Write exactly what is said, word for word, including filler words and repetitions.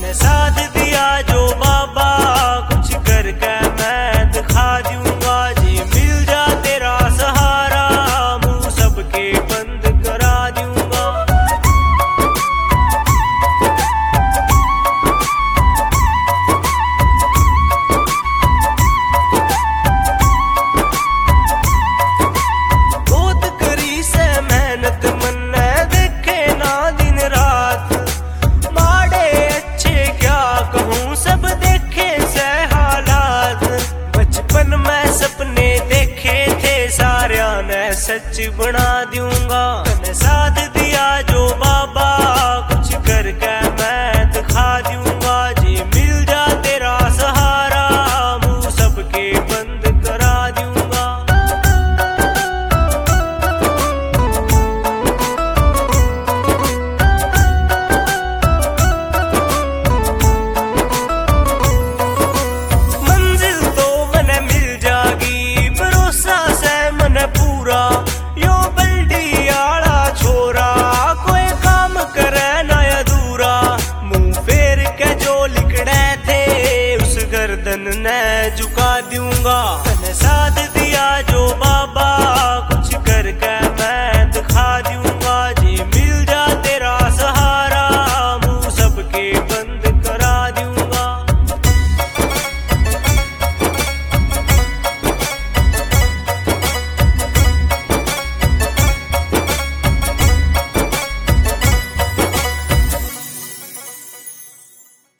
तने साथ दिया जो बाबा, कुछ करके मैं दिखा दूंगा। जी मिल जा तेरा सहारा, मुंह सबके बंद करा दूंगा। बहुत करी से मेहनत मन्ने देखे ना दिन रात, माड़े अच्छे क्या कहूँ सब देखे से हालात। बचपन में सपने देखे थे सारिया ने सच बना दूंगा। तने साथ दिया जो बाबा, कुछ करके मैं दिखा दूंगा। जी मिल जा तेरा सहारा, मुंह सबके बंद करा दूंगा। मंजिल तो मने मिल जागी, भरोसा से मने पूरा। यो बल्डी आला छोरा, कोई काम करे ना अधूरा। मुंह फेर के जो लिखड़े थे, उस गर्दन ने झुका